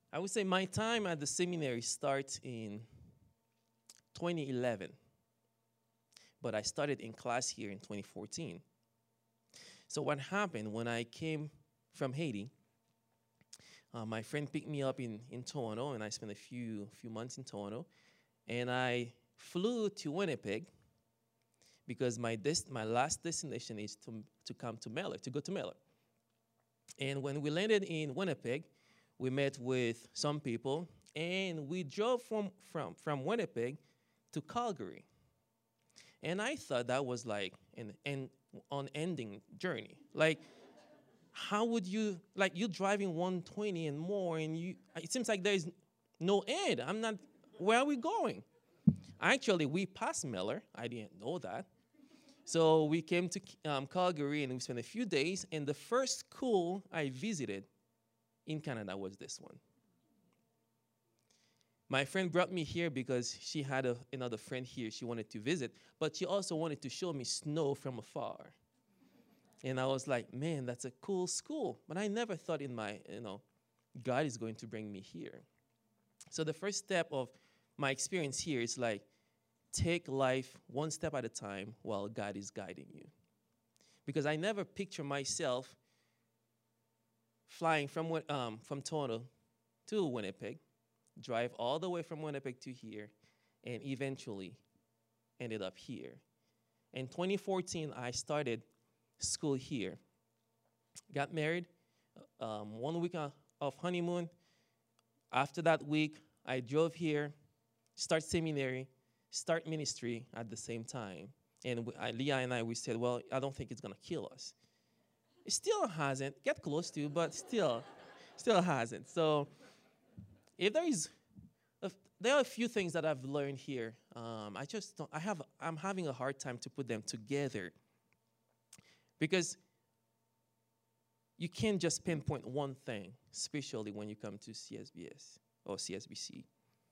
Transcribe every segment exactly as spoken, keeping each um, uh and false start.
I would say my time at the seminary starts in twenty eleven, but I started in class here in twenty fourteen. So what happened when I came from Haiti, uh, my friend picked me up in, in Toronto, and I spent a few, few months in Toronto, and I flew to Winnipeg because my, des- my last destination is to, to come to Miller, to go to Miller. And when we landed in Winnipeg, we met with some people, and we drove from, from, from Winnipeg to Calgary. And I thought that was like an, an unending journey. Like, how would you, like, you driving one twenty and more, and you, it seems like there's no end. I'm not, where are we going? Actually, we passed Miller. I didn't know that. So we came to um, Calgary, and we spent a few days, and the first school I visited in Canada was this one. My friend brought me here because she had a, another friend here she wanted to visit, but she also wanted to show me snow from afar. And I was like, man, that's a cool school. But I never thought in my, you know, God is going to bring me here. So the first step of my experience here is like, take life one step at a time while God is guiding you. Because I never picture myself flying from, um, from Toronto to Winnipeg, drive all the way from Winnipeg to here, and eventually ended up here. In twenty fourteen, I started school here. Got married, um, one week of honeymoon. After that week, I drove here, start seminary, start ministry at the same time. And we, I, Leah and I, we said, well, I don't think it's going to kill us. It still hasn't. Get close to, but still, still hasn't. So if there is, a, there are a few things that I've learned here. Um, I just don't, I have, I'm having a hard time to put them together. Because you can't just pinpoint one thing, especially when you come to C S B S or C S B C.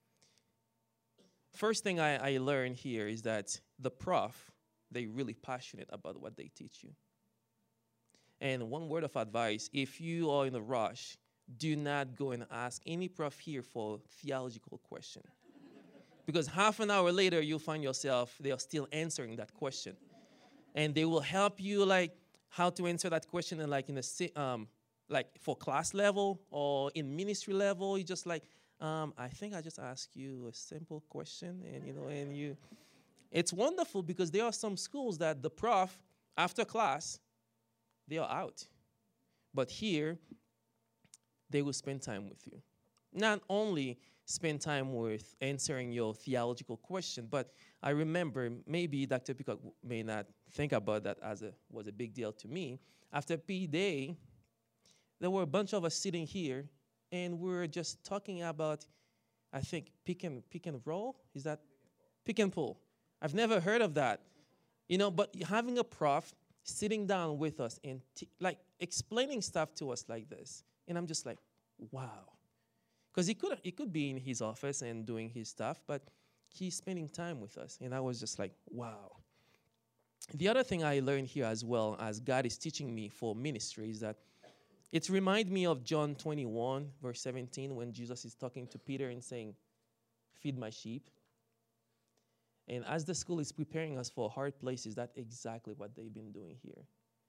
First thing I, I learned here is that the prof, they're really passionate about what they teach you. And one word of advice, if you are in a rush, do not go and ask any prof here for theological question. Because half an hour later, you'll find yourself, they are still answering that question. And they will help you, like, how to answer that question, and like in a, um, like for class level or in ministry level, you just like, um, I think I just asked you a simple question, and you know, and you, it's wonderful because there are some schools that the prof, after class, they are out. But here, they will spend time with you. Not only spend time with answering your theological question, but I remember, maybe Doctor Peacock may not think about that as a was a big deal to me. After P Day, there were a bunch of us sitting here, and we were just talking about, I think, pick and pick and roll. Is that pick and pull? I've never heard of that, you know. But having a prof sitting down with us and t- like explaining stuff to us like this, and I'm just like, wow. Because he could he could be in his office and doing his stuff, but he's spending time with us. And I was just like, wow. The other thing I learned here as well, as God is teaching me for ministry, is that it reminds me of John twenty-one, verse seventeen, when Jesus is talking to Peter and saying, feed my sheep. And as the school is preparing us for hard places, that's exactly what they've been doing here.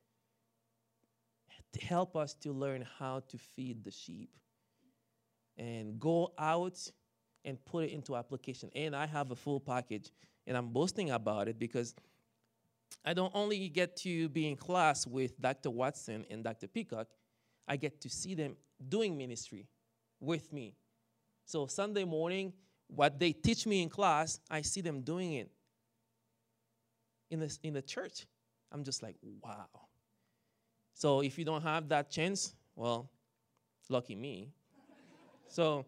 To help us to learn how to feed the sheep and go out and put it into application. And I have a full package, and I'm boasting about it because I don't only get to be in class with Doctor Watson and Doctor Peacock, I get to see them doing ministry with me. So Sunday morning, what they teach me in class, I see them doing it in the, in the church. I'm just like, wow. So if you don't have that chance, well, lucky me. So,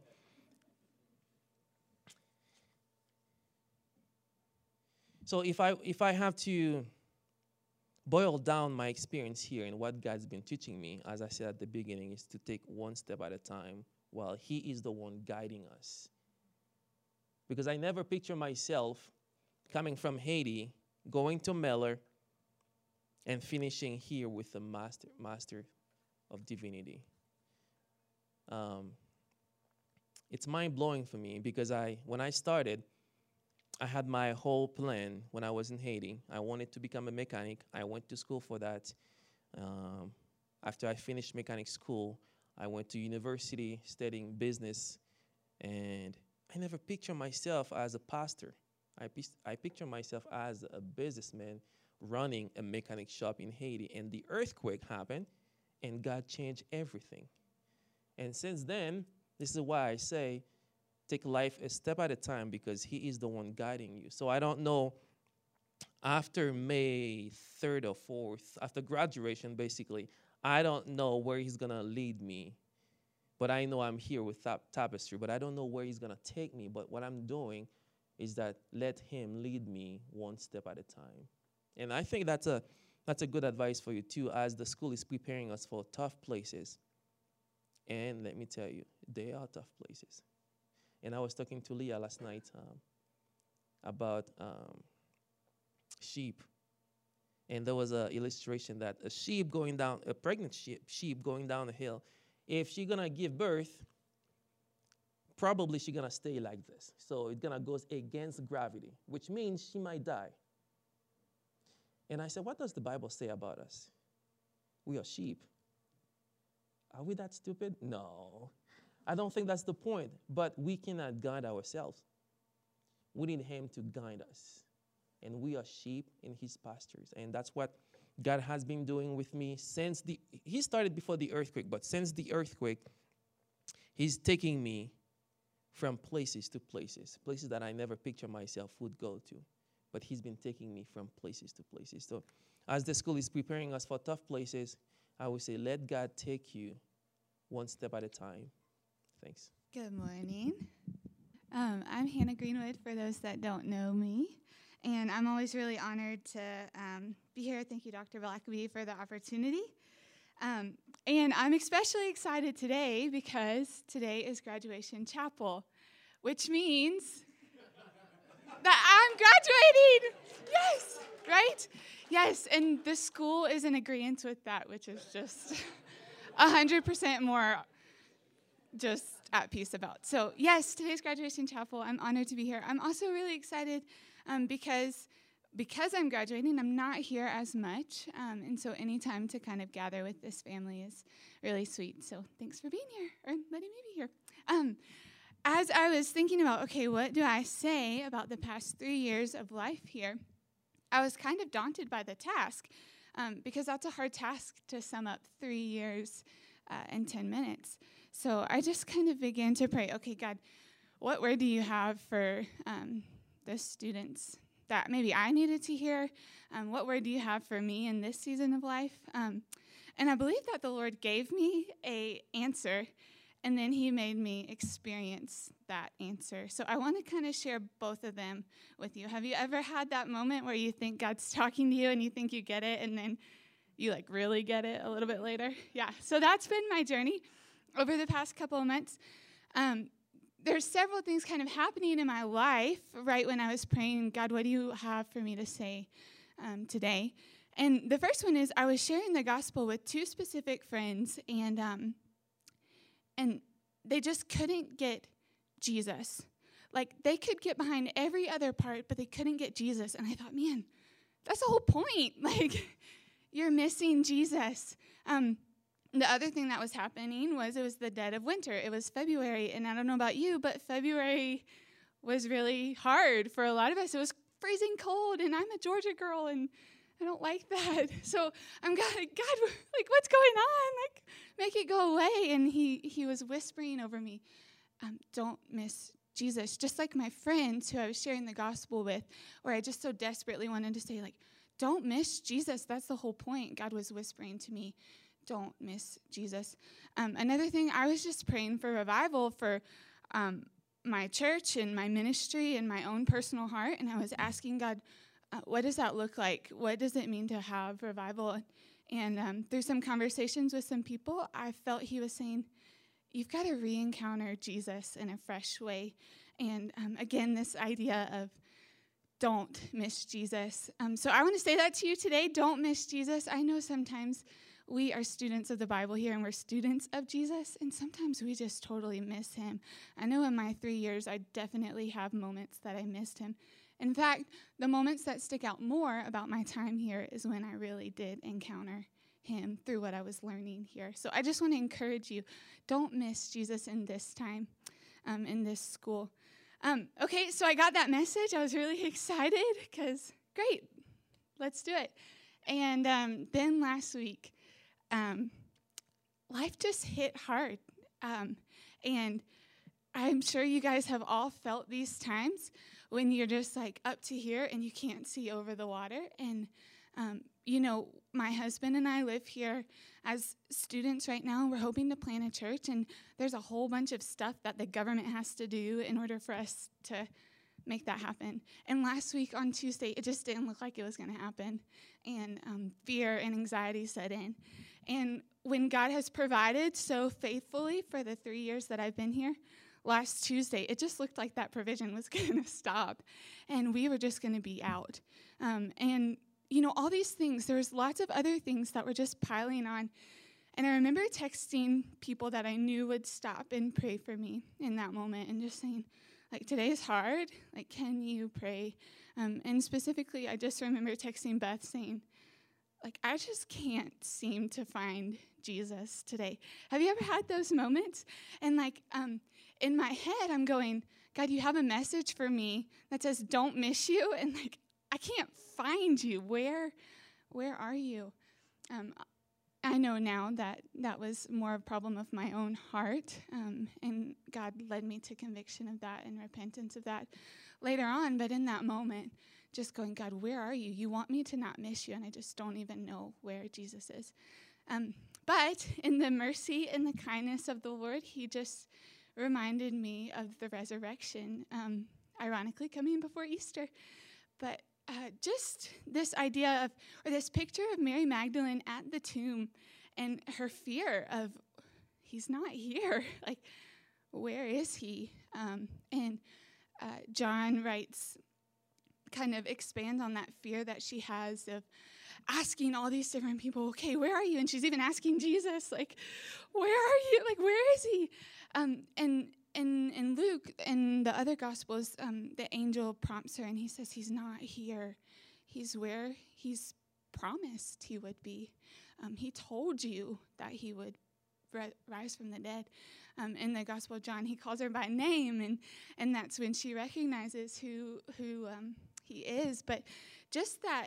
so if I if I have to boil down my experience here and what God's been teaching me, as I said at the beginning, is to take one step at a time while He is the one guiding us. Because I never picture myself coming from Haiti, going to Miller, and finishing here with the master master of divinity. Um, It's mind-blowing for me because I, when I started, I had my whole plan when I was in Haiti. I wanted to become a mechanic. I went to school for that. Um, after I finished mechanic school, I went to university studying business, and I never pictured myself as a pastor. I, I pictured myself as a businessman running a mechanic shop in Haiti, and the earthquake happened, and God changed everything. And since then, this is why I say, take life a step at a time because he is the one guiding you. So I don't know, after May third or fourth, after graduation, basically, I don't know where he's going to lead me. But I know I'm here with tap Tapestry, but I don't know where he's going to take me. But what I'm doing is that let him lead me one step at a time. And I think that's a, that's a good advice for you, too, as the school is preparing us for tough places. And let me tell you, they are tough places. And I was talking to Leah last night um, about um, sheep. And there was an illustration that a sheep going down, a pregnant sheep, sheep going down a hill, if she's going to give birth, probably she's going to stay like this. So it's going to go against gravity, which means she might die. And I said, what does the Bible say about us? We are sheep. Are we that stupid? No. I don't think that's the point, but we cannot guide ourselves. We need him to guide us. And we are sheep in his pastures. And that's what God has been doing with me since the, he started before the earthquake, but since the earthquake, he's taking me from places to places, places that I never pictured myself would go to. But he's been taking me from places to places. So as the school is preparing us for tough places, I would say let God take you one step at a time. Thanks. Good morning. Um, I'm Hannah Greenwood, for those that don't know me. And I'm always really honored to um, be here. Thank you, Doctor Blackaby, for the opportunity. Um, and I'm especially excited today because today is graduation chapel, which means that I'm graduating. Yes, right? Yes, and the school is in agreement with that, which is just one hundred percent more just at peace about. So, yes, today's graduation chapel. I'm honored to be here. I'm also really excited um, because because I'm graduating, I'm not here as much. Um, and so any time to kind of gather with this family is really sweet. So thanks for being here or letting me be here. Um, as I was thinking about, okay, what do I say about the past three years of life here, I was kind of daunted by the task um, because that's a hard task to sum up three years uh, in ten minutes. So I just kind of began to pray, okay, God, what word do you have for um, the students that maybe I needed to hear? Um, what word do you have for me in this season of life? Um, and I believe that the Lord gave me a answer, and then he made me experience that answer. So I want to kind of share both of them with you. Have you ever had that moment where you think God's talking to you and you think you get it, and then you like really get it a little bit later? Yeah, so that's been my journey over the past couple of months. Um, there's several things kind of happening in my life right when I was praying, God, what do you have for me to say um, today? And the first one is I was sharing the gospel with two specific friends, and um, and they just couldn't get Jesus. Like, they could get behind every other part, but they couldn't get Jesus. And I thought, man, that's the whole point. Like, you're missing Jesus. Um, The other thing that was happening was it was the dead of winter. It was February, and I don't know about you, but February was really hard for a lot of us. It was freezing cold, and I'm a Georgia girl, and I don't like that. So I'm God, God, like, what's going on? Like, make it go away. And he he was whispering over me, um, don't miss Jesus. Just like my friends who I was sharing the gospel with, where I just so desperately wanted to say, like, don't miss Jesus. That's the whole point. God was whispering to me, don't miss Jesus. Um, another thing, I was just praying for revival for um, my church and my ministry and my own personal heart, and I was asking God, uh, what does that look like? What does it mean to have revival? And um, through some conversations with some people, I felt he was saying, you've got to re-encounter Jesus in a fresh way. And um, again, this idea of don't miss Jesus. Um, so I want to say that to you today, don't miss Jesus. I know sometimes we are students of the Bible here, and we're students of Jesus, and sometimes we just totally miss him. I know in my three years, I definitely have moments that I missed him. In fact, the moments that stick out more about my time here is when I really did encounter him through what I was learning here. So I just want to encourage you, don't miss Jesus in this time, um, in this school. Um, okay, so I got that message. I was really excited because, great, let's do it. And um, then last week, um, life just hit hard. Um, and I'm sure you guys have all felt these times when you're just like up to here and you can't see over the water. And, um, you know, my husband and I live here as students right now. We're hoping to plant a church, and there's a whole bunch of stuff that the government has to do in order for us to make that happen. And last week on Tuesday, it just didn't look like it was going to happen. And um, fear and anxiety set in. And when God has provided so faithfully for the three years that I've been here, last Tuesday, it just looked like that provision was going to stop. And we were just going to be out. Um, and, you know, all these things, there's lots of other things that were just piling on. And I remember texting people that I knew would stop and pray for me in that moment and just saying, like, today's hard. Like, can you pray? Um, and specifically, I just remember texting Beth saying, like, I just can't seem to find Jesus today. Have you ever had those moments? And, like, um, in my head, I'm going, God, you have a message for me that says, don't miss you. And, like, I can't find you. Where, where are you? Um, I know now that that was more a problem of my own heart, um, and God led me to conviction of that and repentance of that later on. But in that moment, just going, God, where are you? You want me to not miss you, and I just don't even know where Jesus is. Um, but in the mercy and the kindness of the Lord, he just reminded me of the resurrection, um, ironically coming before Easter. But Uh, just this idea of, or this picture of Mary Magdalene at the tomb and her fear of, he's not here. Like, where is he? Um, and uh, John writes, kind of expands on that fear that she has of asking all these different people, okay, where are you? And she's even asking Jesus, like, where are you? Like, where is he? Um, and In in Luke and the other Gospels, um, the angel prompts her, and he says he's not here. He's where he's promised he would be. Um, he told you that he would ri- rise from the dead. Um, in the Gospel of John, he calls her by name, and and that's when she recognizes who who um, he is. But just that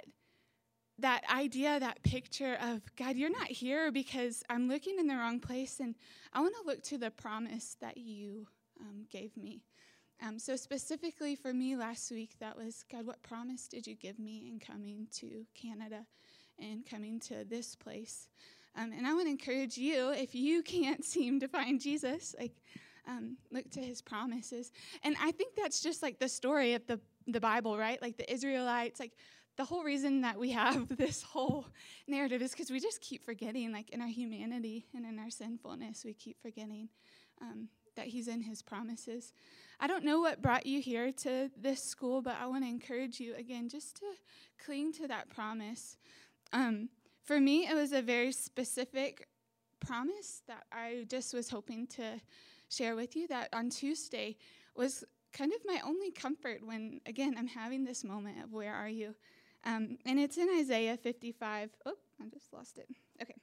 that idea, that picture of, God, you're not here because I'm looking in the wrong place, and I want to look to the promise that you um, gave me. Um, so specifically for me last week, that was, God, what promise did you give me in coming to Canada and coming to this place? Um, and I want to encourage you, if you can't seem to find Jesus, like, um, look to his promises. And I think that's just like the story of the, the Bible, right? Like the Israelites, like, the whole reason that we have this whole narrative is because we just keep forgetting, like in our humanity and in our sinfulness, we keep forgetting um, that he's in his promises. I don't know what brought you here to this school, but I want to encourage you, again, just to cling to that promise. Um, for me, it was a very specific promise that I just was hoping to share with you, that on Tuesday was kind of my only comfort when, again, I'm having this moment of where are you? Um, and it's in Isaiah fifty-five. Oh, I just lost it. Okay.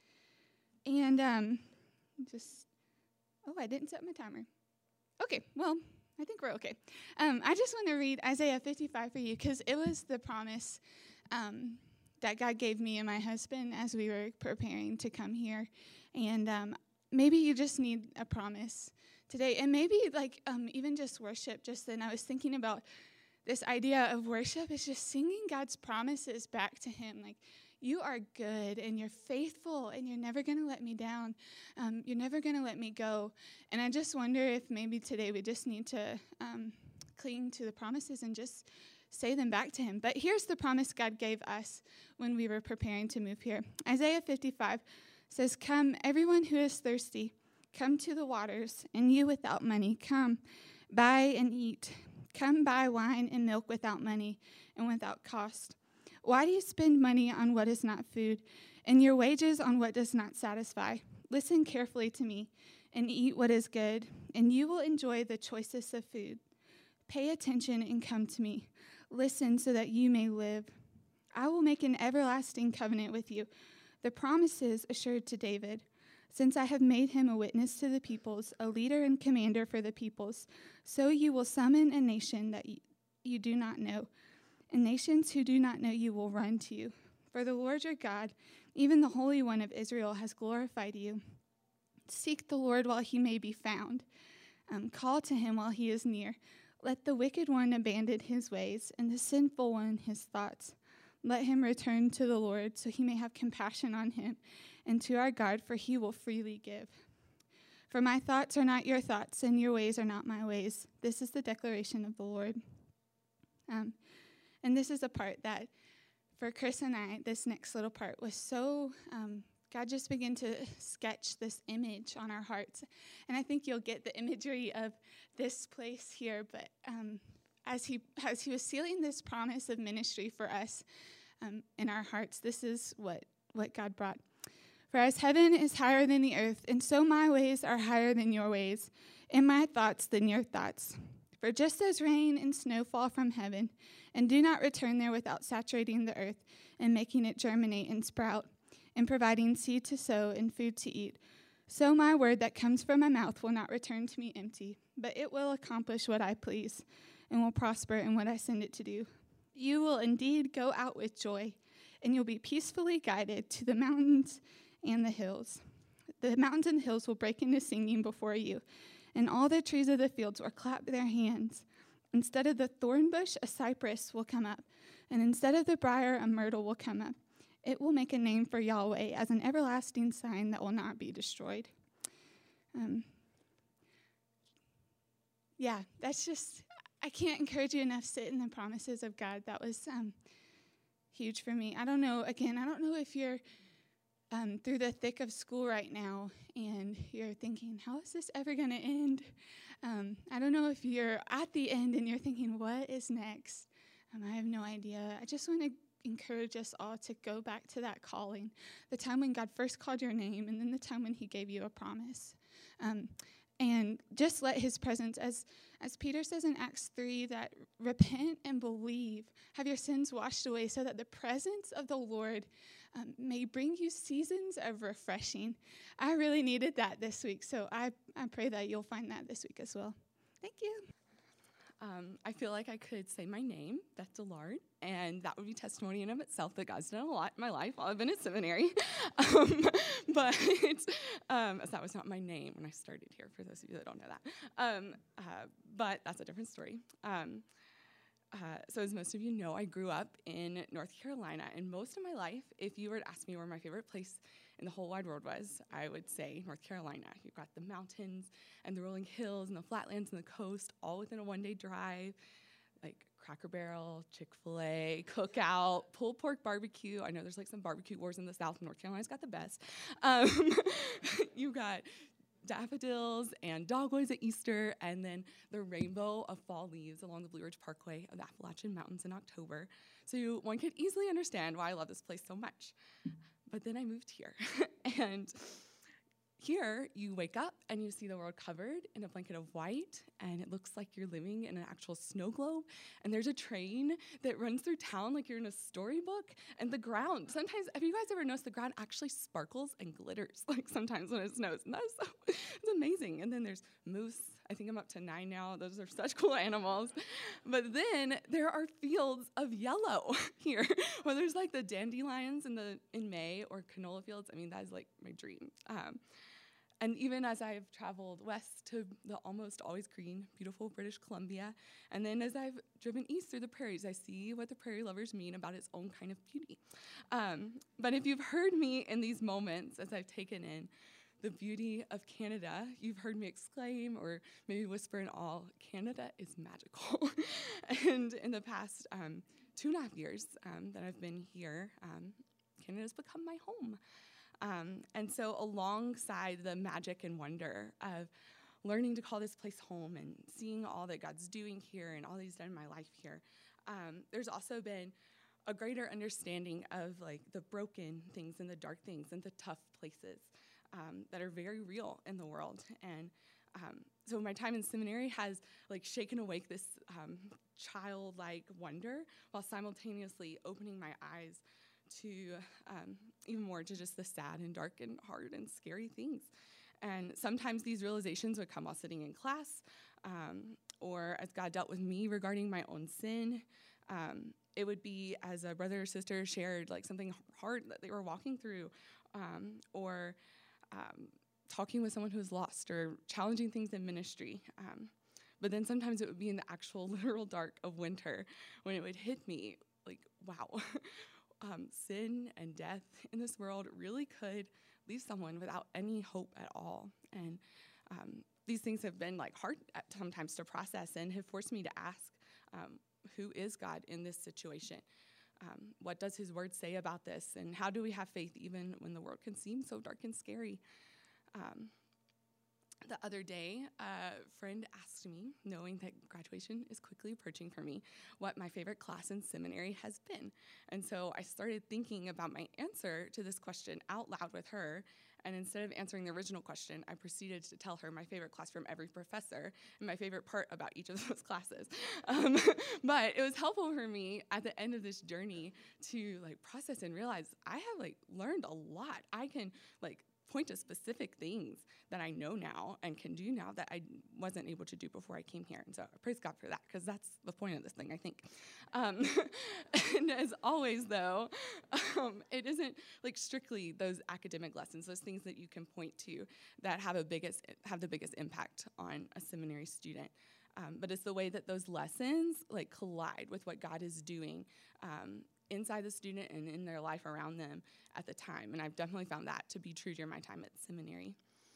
And um, just, oh, I didn't set my timer. Okay, well, I think we're okay. Um, I just want to read Isaiah fifty-five for you because it was the promise um, that God gave me and my husband as we were preparing to come here. And um, maybe you just need a promise today. And maybe like um, even just worship. Just then I was thinking about this idea of worship is just singing God's promises back to him. Like, you are good and you're faithful and you're never going to let me down. Um, you're never going to let me go. And I just wonder if maybe today we just need to um, cling to the promises and just say them back to him. But here's the promise God gave us when we were preparing to move here. Isaiah fifty-five says, "Come, everyone who is thirsty, come to the waters, and you without money, come, buy and eat. Come buy wine and milk without money and without cost. Why do you spend money on what is not food, and your wages on what does not satisfy. Listen carefully to me and eat what is good, and you will enjoy the choicest of food. Pay attention and come to me. Listen so that you may live. I will make an everlasting covenant with you, the promises assured to David. Since I have made him a witness to the peoples, a leader and commander for the peoples, so you will summon a nation that you, you do not know, and nations who do not know you will run to you. For the Lord your God, even the Holy One of Israel, has glorified you. Seek the Lord while he may be found. Um, call to him while he is near. Let the wicked one abandon his ways, and the sinful one his thoughts. Let him return to the Lord, so he may have compassion on him, and to our God, for he will freely give. For my thoughts are not your thoughts, and your ways are not my ways. This is the declaration of the Lord. Um, and this is a part that, for Chris and I, this next little part was so, um, God just began to sketch this image on our hearts. And I think you'll get the imagery of this place here, but um, as he as he was sealing this promise of ministry for us um, in our hearts, this is what, what God brought. For as heaven is higher than the earth, and so my ways are higher than your ways, and my thoughts than your thoughts. For just as rain and snow fall from heaven, and do not return there without saturating the earth and making it germinate and sprout, and providing seed to sow and food to eat, so my word that comes from my mouth will not return to me empty, but it will accomplish what I please, and will prosper in what I send it to do. You will indeed go out with joy, and you'll be peacefully guided to the mountains and the hills. The mountains and hills will break into singing before you, and all the trees of the fields will clap their hands. Instead of the thorn bush, a cypress will come up, and instead of the briar, a myrtle will come up. It will make a name for Yahweh as an everlasting sign that will not be destroyed. Um, yeah, that's just, I can't encourage you enough. Sit in the promises of God. That was um, huge for me. I don't know, again, I don't know if you're um, through the thick of school right now and you're thinking, how is this ever going to end? Um, I don't know if you're at the end and you're thinking, what is next? Um, I have no idea. I just want to encourage us all to go back to that calling, the time when God first called your name, and then the time when he gave you a promise. Um, and just let his presence, as as Peter says in Acts three, that repent and believe, have your sins washed away, so that the presence of the Lord um, may bring you seasons of refreshing. I really needed that this week, so I, I pray that you'll find that this week as well. Thank you. Um, I feel like I could say my name, Beth Dillard, and that would be testimony in of itself that God's done a lot in my life while I've been at seminary. um, but um, that was not my name when I started here, for those of you that don't know that. Um, uh, but that's a different story. Um, uh, so as most of you know, I grew up in North Carolina, and most of my life, if you were to ask me where my favorite place in the whole wide world was, I would say North Carolina. You've got the mountains and the rolling hills and the flatlands and the coast, all within a one-day drive, like Cracker Barrel, Chick-fil-A, Cookout, pulled pork barbecue. I know there's like some barbecue wars in the South. North Carolina's got the best. Um, you got daffodils and dogwood at Easter, and then the rainbow of fall leaves along the Blue Ridge Parkway of the Appalachian Mountains in October. So you, one could easily understand why I love this place so much. But then I moved here, and here you wake up and you see the world covered in a blanket of white, and it looks like you're living in an actual snow globe, and there's a train that runs through town like you're in a storybook, and the ground, sometimes, have you guys ever noticed the ground actually sparkles and glitters, like sometimes when it snows, and that's so, it's amazing. And then there's moose. I think I'm up to nine now. Those are such cool animals. But then there are fields of yellow here, where there's like the dandelions in the in May, or canola fields. I mean, that is like my dream. Um, and even as I've traveled west to the almost always green, beautiful British Columbia, and then as I've driven east through the prairies, I see what the prairie lovers mean about its own kind of beauty. Um, but if you've heard me in these moments as I've taken in the beauty of Canada, you've heard me exclaim or maybe whisper in awe, Canada is magical. And in the past um, two and a half years um, that I've been here, um, Canada's become my home. Um, and so alongside the magic and wonder of learning to call this place home and seeing all that God's doing here and all that he's done in my life here, um, there's also been a greater understanding of like the broken things and the dark things and the tough places um, that are very real in the world. And um, so my time in seminary has like shaken awake this um, childlike wonder while simultaneously opening my eyes to um, even more to just the sad and dark and hard and scary things. And sometimes these realizations would come while sitting in class, um, or as God dealt with me regarding my own sin. Um, it would be as a brother or sister shared like something hard that they were walking through, um, or um, talking with someone who was lost, or challenging things in ministry. Um, but then sometimes it would be in the actual literal dark of winter when it would hit me like, wow, um, sin and death in this world really could leave someone without any hope at all. And um, these things have been like hard at sometimes to process and have forced me to ask, um, who is God in this situation? Um, what does his word say about this? And how do we have faith even when the world can seem so dark and scary? Um, the other day, a friend asked me, knowing that graduation is quickly approaching for me, what my favorite class in seminary has been. And so I started thinking about my answer to this question out loud with her. And instead of answering the original question, I proceeded to tell her my favorite class from every professor and my favorite part about each of those classes. Um, but it was helpful for me at the end of this journey to like process and realize I have like learned a lot. I can like point to specific things that I know now and can do now that I wasn't able to do before I came here. And so I praise God for that, because that's the point of this thing, I think. Um, and as always, though, um, it isn't like strictly those academic lessons, those things that you can point to that have a biggest have the biggest impact on a seminary student. Um, but it's the way that those lessons like collide with what God is doing um, inside the student and in their life around them at the time. And I've definitely found that to be true during my time at seminary.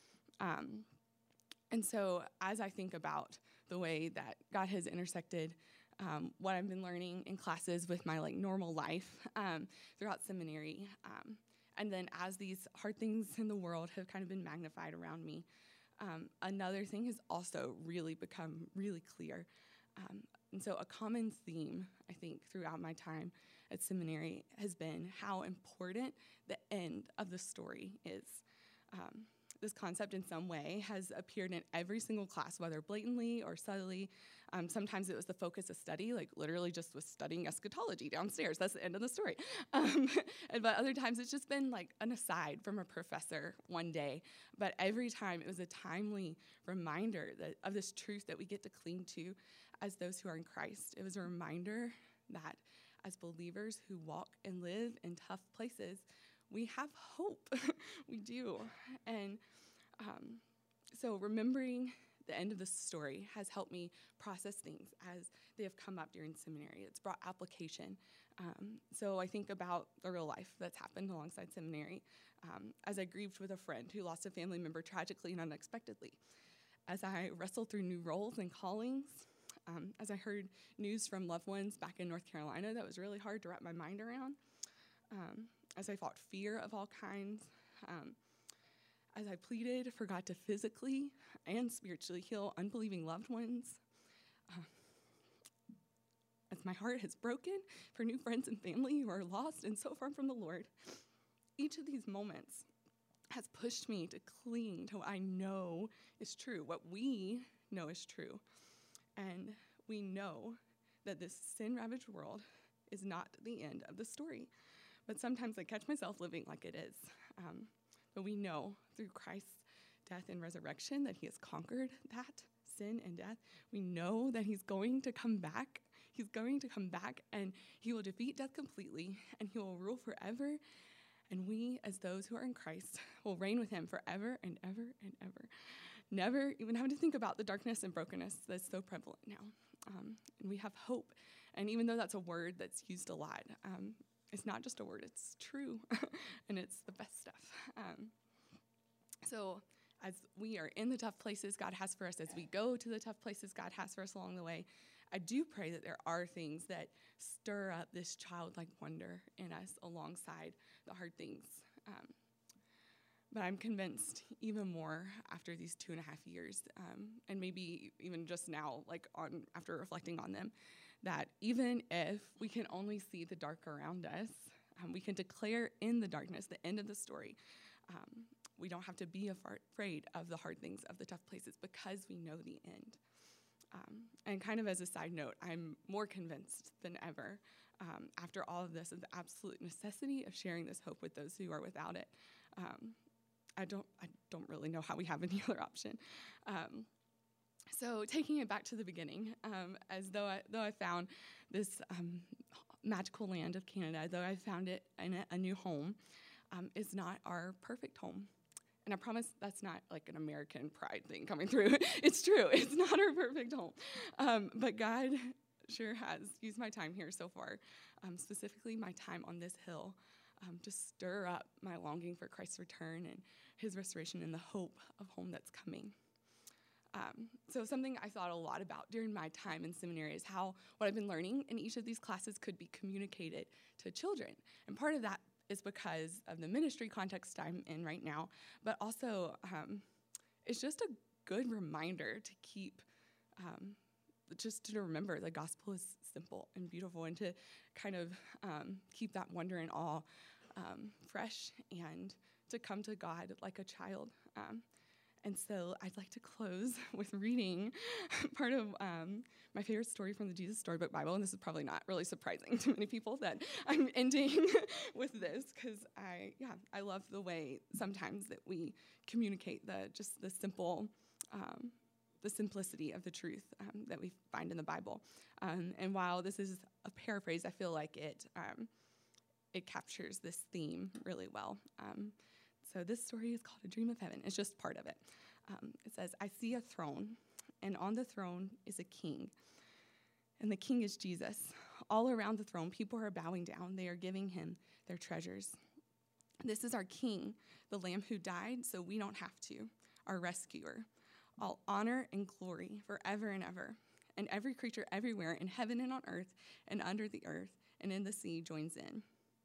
Um, and so as I think about the way that God has intersected um, what I've been learning in classes with my like normal life um, throughout seminary, um, and then as these hard things in the world have kind of been magnified around me, um, another thing has also really become really clear. Um, and so a common theme, I think, throughout my time at seminary has been how important the end of the story is. Um, this concept in some way has appeared in every single class, whether blatantly or subtly. Um, sometimes it was the focus of study, like literally just was studying eschatology downstairs. That's the end of the story. Um, and, but other times it's just been like an aside from a professor one day. But every time it was a timely reminder that, of this truth that we get to cling to as those who are in Christ. It was a reminder that as believers who walk and live in tough places, we have hope. We do. And um, so remembering the end of the story has helped me process things as they have come up during seminary. It's brought application. Um, so I think about the real life that's happened alongside seminary, um, as I grieved with a friend who lost a family member tragically and unexpectedly, as I wrestled through new roles and callings, um, as I heard news from loved ones back in North Carolina that was really hard to wrap my mind around, um, as I fought fear of all kinds, um, as I pleaded for God to physically and spiritually heal unbelieving loved ones, uh, as my heart has broken for new friends and family who are lost and so far from the Lord. Each of these moments has pushed me to cling to what I know is true, what we know is true. And we know that this sin-ravaged world is not the end of the story. But sometimes I catch myself living like it is. Um, but we know through Christ's death and resurrection that he has conquered that sin and death. We know that he's going to come back. He's going to come back and he will defeat death completely and he will rule forever. And we, as those who are in Christ, will reign with him forever and ever and ever. Never even having to think about the darkness and brokenness that's so prevalent now. Um, and we have hope. And even though that's a word that's used a lot, um, it's not just a word, it's true, and it's the best stuff. Um, so as we are in the tough places God has for us, as we go to the tough places God has for us along the way, I do pray that there are things that stir up this childlike wonder in us alongside the hard things. Um, but I'm convinced even more after these two and a half years, um, and maybe even just now, like on after reflecting on them, that even if we can only see the dark around us, um, we can declare in the darkness the end of the story. Um, we don't have to be afar- afraid of the hard things, of the tough places, because we know the end. Um, and kind of as a side note, I'm more convinced than ever um, after all of this of the absolute necessity of sharing this hope with those who are without it. Um, I don't I don't really know how we have any other option. Um, so taking it back to the beginning, um, as though I, though I found this um, magical land of Canada, though I found it in a, a new home, um, is not our perfect home. And I promise that's not like an American pride thing coming through. It's true. It's not our perfect home. Um, but God sure has used my time here so far, um, specifically my time on this hill, um, to stir up my longing for Christ's return and his restoration and the hope of home that's coming. Um, so something I thought a lot about during my time in seminary is how what I've been learning in each of these classes could be communicated to children. And part of that is because of the ministry context I'm in right now, but also um, it's just a good reminder to keep, um, just to remember the gospel is simple and beautiful, and to kind of um, keep that wonder and awe um, fresh, and to come to God like a child. Um, And so I'd like to close with reading part of um, my favorite story from the Jesus Storybook Bible, and this is probably not really surprising to many people that I'm ending with this, because I, yeah, I love the way sometimes that we communicate the just the simple, um, the simplicity of the truth um, that we find in the Bible. Um, and while this is a paraphrase, I feel like it um, it captures this theme really well. Um, So this story is called A Dream of Heaven. It's just part of it. Um, it says, I see a throne, and on the throne is a king, and the king is Jesus. All around the throne, people are bowing down. They are giving him their treasures. This is our king, the lamb who died so we don't have to, our rescuer. All honor and glory forever and ever. And every creature everywhere in heaven and on earth and under the earth and in the sea joins in.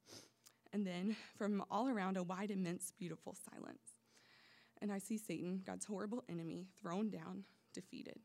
And then from all around, a wide, immense, beautiful silence. And I see Satan, God's horrible enemy, thrown down, defeated.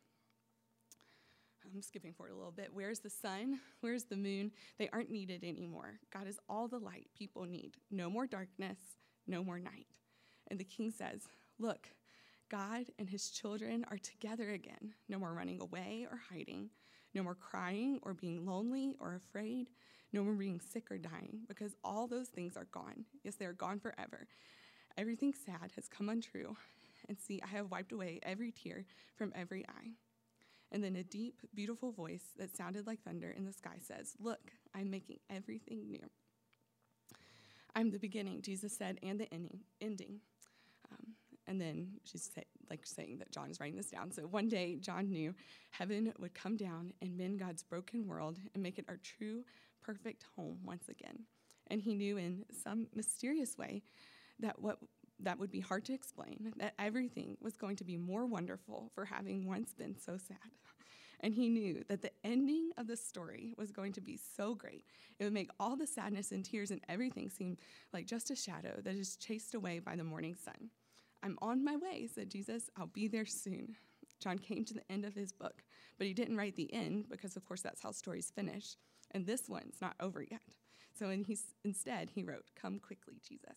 I'm skipping forward a little bit. Where's the sun? Where's the moon? They aren't needed anymore. God is all the light people need. No more darkness, no more night. And the king says, look, God and his children are together again. No more running away or hiding. No more crying or being lonely or afraid. No more being sick or dying, because all those things are gone. Yes, they are gone forever. Everything sad has come untrue. And see, I have wiped away every tear from every eye. And then a deep, beautiful voice that sounded like thunder in the sky says, look, I'm making everything new. I'm the beginning, Jesus said, and the ending. ending. Um, and then she's say, like saying that John is writing this down. So one day, John knew heaven would come down and mend God's broken world and make it our true, perfect home once again. And he knew in some mysterious way that what that would be hard to explain, that everything was going to be more wonderful for having once been so sad. And he knew that the ending of the story was going to be so great. It would make all the sadness and tears and everything seem like just a shadow that is chased away by the morning sun. I'm on my way, said Jesus. I'll be there soon. John came to the end of his book, but he didn't write the end because, of course, that's how stories finish. And this one's not over yet. So in he's, instead, he wrote, come quickly, Jesus.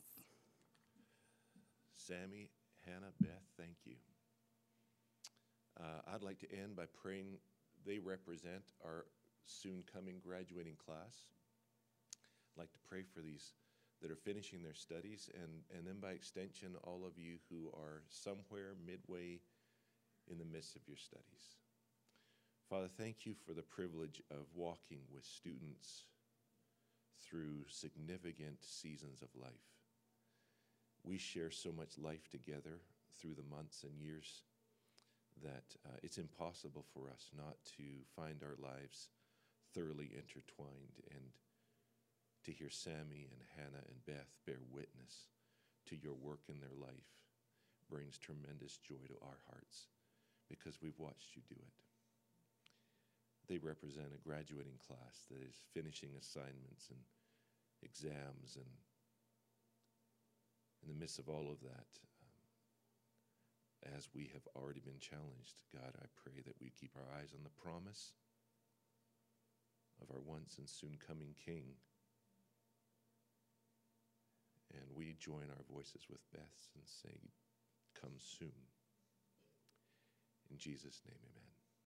Sammy, Hannah, Beth, thank you. Uh, I'd like to end by praying they represent our soon-coming graduating class. I'd like to pray for these that are finishing their studies, and, and then by extension, all of you who are somewhere midway in the midst of your studies. Father, thank you for the privilege of walking with students through significant seasons of life. We share so much life together through the months and years that uh, it's impossible for us not to find our lives thoroughly intertwined, and to hear Sammy and Hannah and Beth bear witness to your work in their life brings tremendous joy to our hearts, because we've watched you do it. They represent a graduating class that is finishing assignments and exams, and in the midst of all of that, um, as we have already been challenged, God, I pray that we keep our eyes on the promise of our once and soon coming King. And we join our voices with Beth's and say, come soon. In Jesus' name, amen.